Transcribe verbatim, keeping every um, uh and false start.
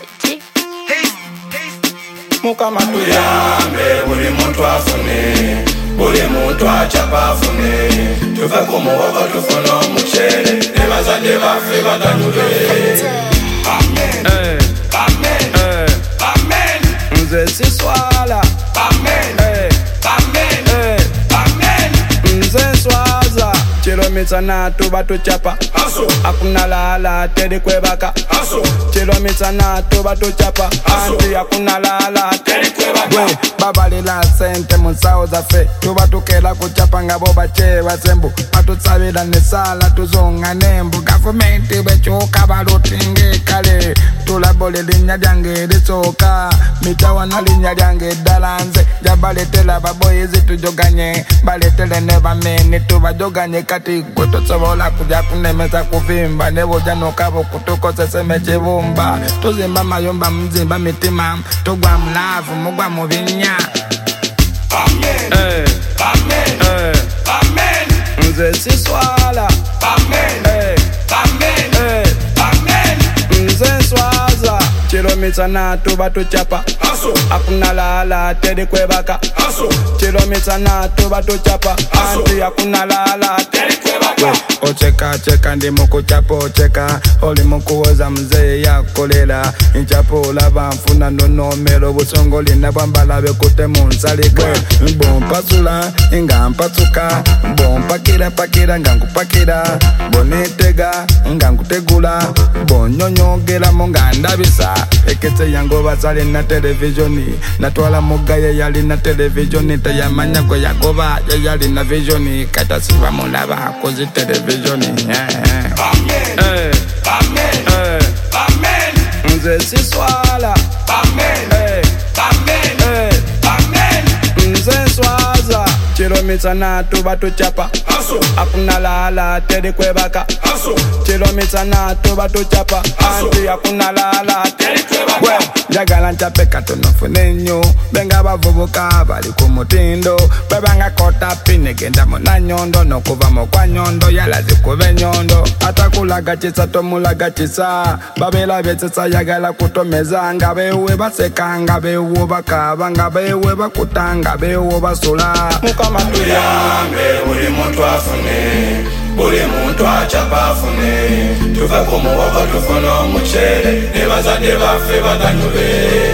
Mukama tuyambe buli muntu afune, buli muntu achapa afune, tuve ku muwogo tufune omucere, ne bazadde baffe baganyule. Amen, hey. Amen, hey. Amen. Nze siswala, Amen, hey. Amen, hey. Amen. Nze nswaza kilomita natu batuchapa, hakuna lala tedi kwebaka. Kilomita natu batuchapa, anti hakuna lala tedi kwebaka. We babalila sente munsawo zaffe, tubatukela kuchapa nga bo bache basembu, batutsabira nesala tuzonga nembu. Gavumenti bekyuka balutinge kale, tulabole linnya lyange lisooka, mitawana linnya lyange ddala nze, jabaletela baboyizi tujoganye, baletele ne bameni tubajoganye. Kati gwe tosobola kuja kunemeza kuvimba, ne bw'ojja n'okaba okutukozesa emekibumba. Tuzimba mayumba muzimba mitima, tugwa mulaavu mugwa mu binnya. Amen, hey. Amen, hey. Amen. Nze siswala, Amen, hey. Amen, hey. Amen. Nze nswaza kilomita natu batuchapa, hakuna lala tedi kwebaka. Kilomita natu batuchapa, anti hakuna lala tedi kwebaka. Ocheka cheka ndi mukuchapa ocheka, oli mukuwoza mzee yakolera, nchapa olaba nfuna ndonomero, busongoli nabwambala bekute munsalika. Bompasula nga mpasuka, bompakira pakira nga nkupakira, bonetega nga nkutegula, bonyonyogera mu nga ndabisa. Eketse yango basale na televisioni, natwala mugaye yali na televisioni, tayamanya gwe yagoba yali na visioni, kata siba mulaba kozi televisioni. Amen, hey. Amen, hey. Amen. Nze siswala, Amen, hey. Amen, hey. Amen. Nze nswaza kilomita natu batuchapa, hakuna lala tedi kwebaka. Kilomita natu batuchapa, anti hakuna lala tedi kwebaka. Njagala nchape katono fune nnyo, benga bavubuka bali ku mutindo, bwebanga kota pine genda muna nyondo, n'okuva mu kwa nyondo yala zikube nyondo. Atakulaga kisa tomulaga kisa, babela byetsesa yagala kutomeza, nga bewe baseka nga bewo bakaba, nga bewe bakutanga bewo basula. Mukama tuyambe buli muntu afune, buli muntu achapa afune, tuve ku muwogo tufune omucere, ne bazadde baffe baganyule.